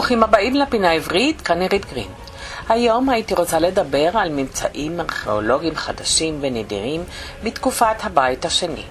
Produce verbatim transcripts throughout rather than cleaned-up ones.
ברוכים הבאים לפינה העברית, כאן עירית גרין. היום הייתי רוצה לדבר על ממצאים ארכיאולוגיים חדשים ונדירים בתקופת הבית השני.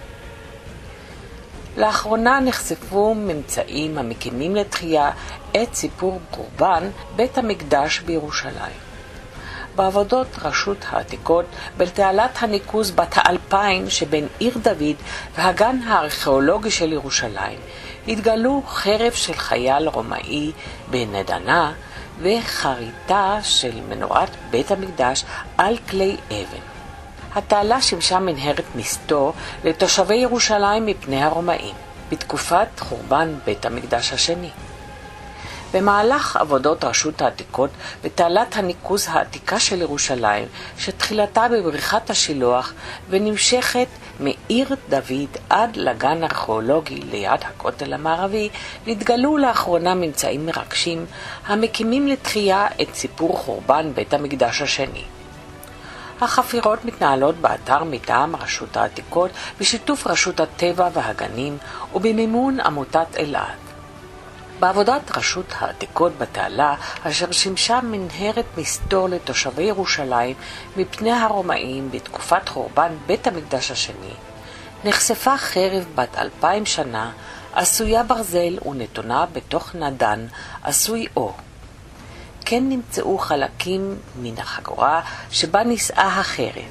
לאחרונה נחשפו ממצאים המקימים לתחייה את סיפור חורבן בית המקדש בירושלים. בעבודות רשות העתיקות בתעלת הניקוז בת האלפיים שבין עיר דוד והגן הארכיאולוגי של ירושלים התגלו חרב של חייל רומאי בנדנה וחריטה של מנורת בית המקדש על כלי אבן. התעלה שימשה מנהרת מסתור לתושבי ירושלים מפני הרומאים בתקופת חורבן בית המקדש השני. במהלך עבודות רשות העתיקות בתעלת הניקוז העתיקה של ירושלים, שתחילתה בבריכת השילוח ונמשכת מעיר דוד עד לגן הארכיאולוגי ליד הכותל המערבי, נתגלו לאחרונה ממצאים מרגשים המקימים לתחייה את סיפור חורבן בית המקדש השני. החפירות מתנהלות באתר מטעם רשות העתיקות בשיתוף רשות הטבע והגנים ובמימון עמותת אלעד. בעבודת רשות העתיקות בתעלה, אשר שימשה מנהרת מסתור לתושבי ירושלים מפני הרומאים בתקופת חורבן בית המקדש השני, נחשפה חרב בת אלפיים שנה, עשויה ברזל ונתונה בתוך נדן עשוי אור. כן נמצאו חלקים מן החגורה שבה נישאה החרב.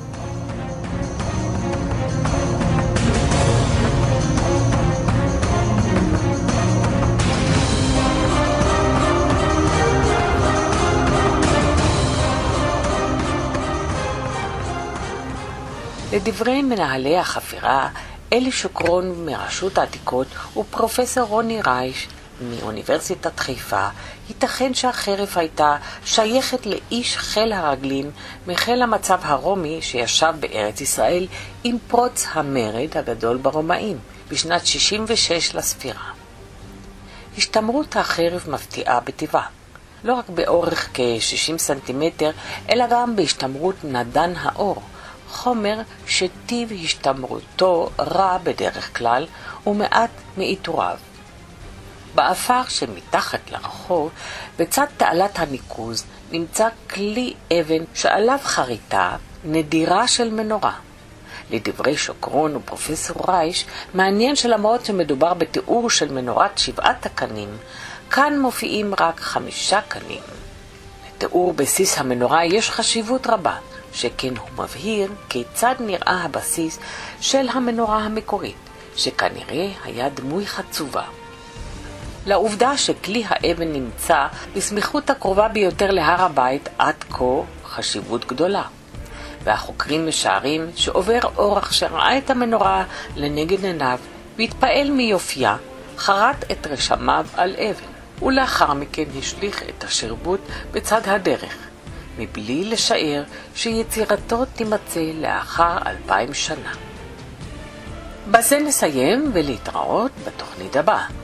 לדברי מנהלי החפירה, אלי שוקרון מרשות העתיקות ופרופסור רוני רייש מאוניברסיטת חיפה, ייתכן שהחרב הייתה שייכת לאיש חיל הרגלים מחיל המצב הרומי שישב בארץ ישראל עם פרוץ המרד הגדול ברומאים בשנת שישים ושש לספירה. השתמרות החרב מפתיעה בטבעה, לא רק באורך כ-שישים סנטימטר, אלא גם בהשתמרות נדן האור, חומר שטיב השתמרותו רע בדרך כלל ומעט מאיתוריו. באפר שמתחת לרחוב, בצד תעלת הניקוז, נמצא כלי אבן שעליו חריטה נדירה של מנורה. לדברי שוקרון ופרופסור רייש, מעניין שלמרות שמדובר בתיאור של מנורת שבעת הקנים, כאן מופיעים רק חמישה קנים. לתיאור בסיס המנורה יש חשיבות רבה, שכן הוא מבהיר כיצד נראה הבסיס של המנורה המקורית, שכנראה היה דמוי חצובה. לעובדה שכלי האבן נמצא בסמיכות הקרובה ביותר להר הבית עד כה חשיבות גדולה, והחוקרים משערים שעובר אורח שראה את המנורה לנגד עיניו והתפעל מיופייה, חרט את רשמיו על אבן, ולאחר מכן השליך את השרבוט בצד הדרך, מבלי לשער שיצירתו תימצא לאחר אלפיים שנה. בזה נסיים ולהתראות בתוכנית הבאה.